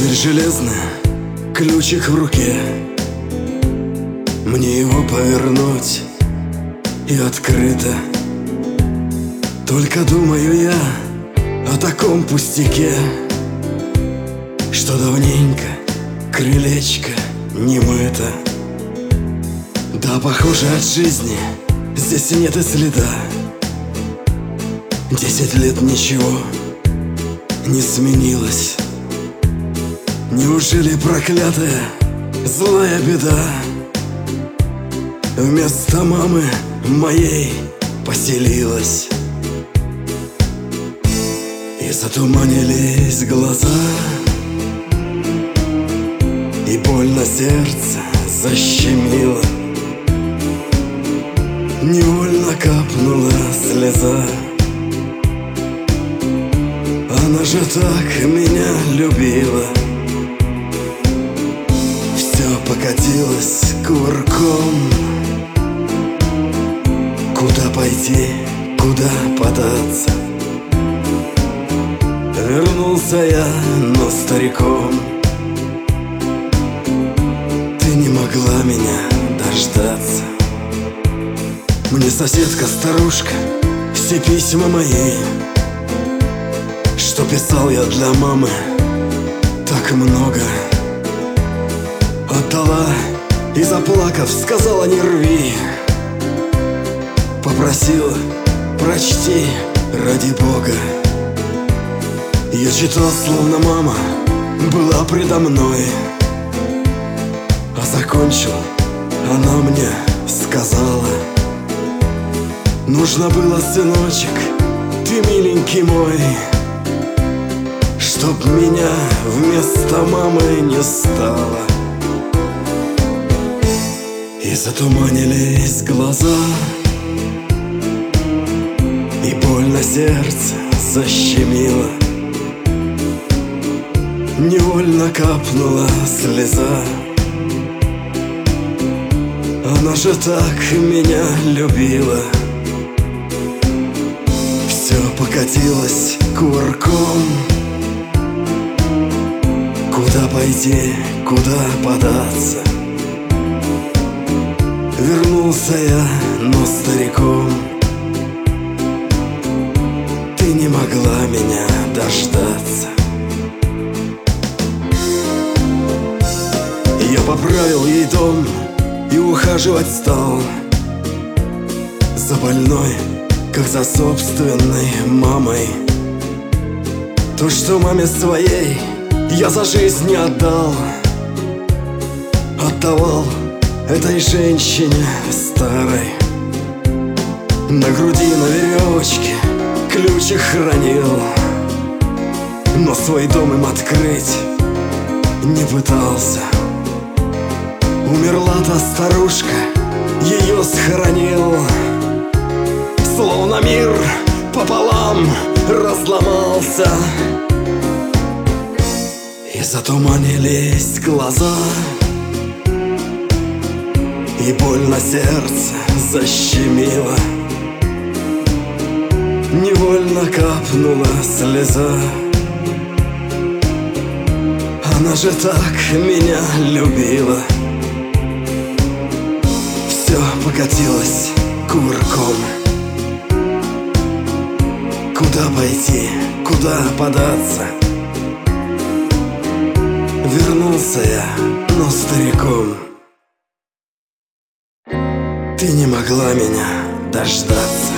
Дверь железная, ключик в руке. Мне его повернуть и открыто. Только думаю я о таком пустяке, что давненько крылечко не мыто. Да, похоже, от жизни здесь нет и следа. 10 лет ничего не сменилось. Неужели проклятая злая беда вместо мамы моей поселилась? И затуманились глаза, и больно сердце защемило. Невольно капнула слеза. Она же так меня любила. Все покатилось кувырком. Куда пойти, куда податься? Вернулся я, но стариком. Ты не могла меня дождаться. Мне соседка-старушка все письма мои, что писал я для мамы, так много отдала и, заплакав, сказала: не рви. Попросила: прочти ради Бога. Я читал, словно мама была предо мной, а закончил, она мне сказала: нужно было, сыночек, ты миленький мой, чтоб меня вместо мамы не стало. И затуманились глаза, и больно сердце защемило. Невольно капнула слеза. Она же так меня любила. Все покатилось кувырком. Куда пойти, куда податься? Вернулся я, но стариком. Ты не могла меня дождаться. Я поправил ей дом и ухаживать стал за больной, как за собственной мамой. То, что маме своей я за жизнь не отдал, отдавал этой женщине старой. На груди на веревочке ключик хранил, но свой дом им открыть не пытался. Умерла та старушка, ее схоронил, словно мир пополам разломался. И затуманились глаза, и больно сердце защемило. Невольно капнула слеза. Она же так меня любила. Все покатилось кувырком. Куда пойти, куда податься? Вернулся я, но стариком. Ты не могла меня дождаться.